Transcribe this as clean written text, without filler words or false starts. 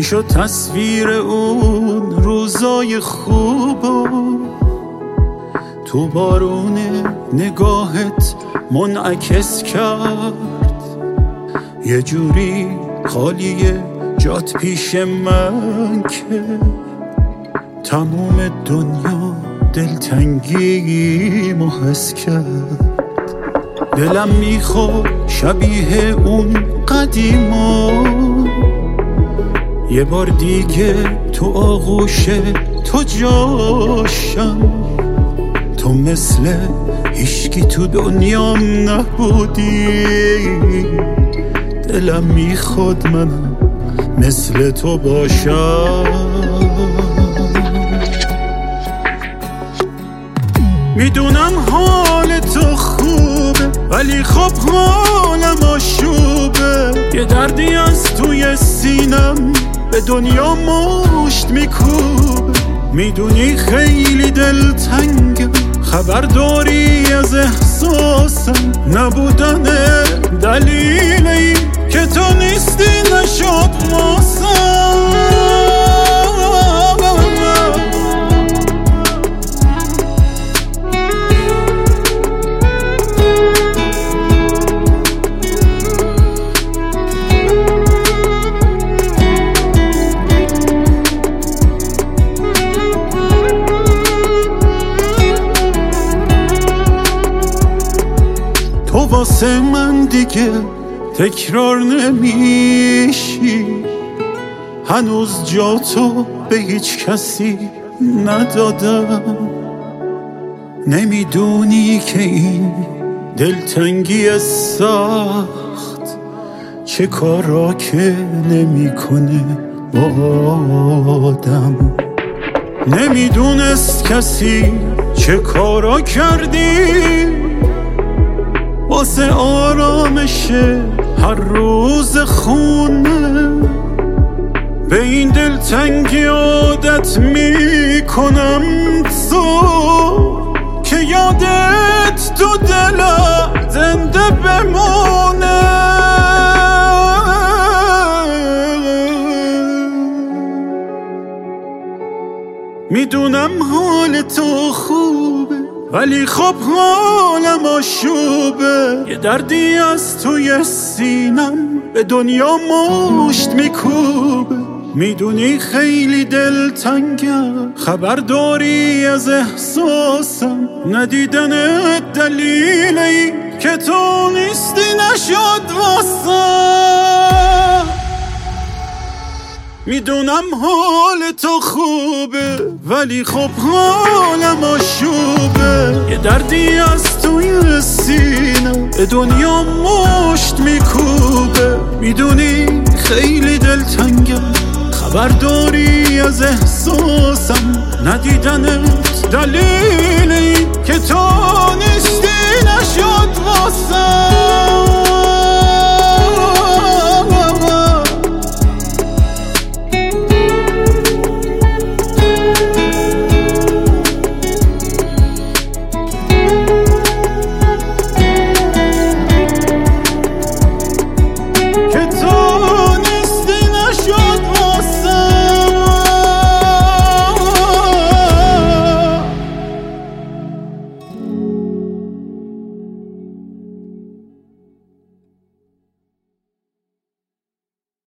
شد تصویر اون روزای خوبو تو بارون نگاهت منعکس کرد. یه جوری خالیه جات پیش من که تموم دنیا دلتنگی محس کرد. دلم میخواد شبیه اون قدیما یه بار دیگه تو آغوش تو جاشم. تو مثل هیچکی تو دنیام نبودی، دلم میخواد منم مثل تو باشم. میدونم حال تو خوبه ولی خب حالم آشوبه. یه دردی از توی سینم به دنیا مشت میکوبه. میدونی خیلی دلتنگم، خبر داری از احساسم. نبودن دلیل این که تو نیستی نشد واسم. تو واسه من دیگه تکرار نمیشی. هنوز جا تو به هیچ کسی ندادم. نمیدونی که این دلتنگی سخت چه کارا که نمیکنه با آدم. نمیدونست کسی چه کارا کردی واسه آرامش هر روز خونه. به این دلتنگی عادت میکنم تو که یادت تو دلم زنده بمونه. میدونم حال تو خوبه ولی خب حالم آشوبه. یه دردی از توی سینم به دنیا مشت میکوبه. میدونی خیلی دلتنگم، خبر داری از احساسم. ندیدن دلیل این که تو نیستی نشد واسم. میدونم حال تو خوبه ولی خب حالم آشوبه. یه دردی از توی سینم به دنیا مشت میکوبه. میدونی خیلی دلتنگم، خبر داری از احساسم. ندیدنت دلیل این که تو نیستی نشد واسم.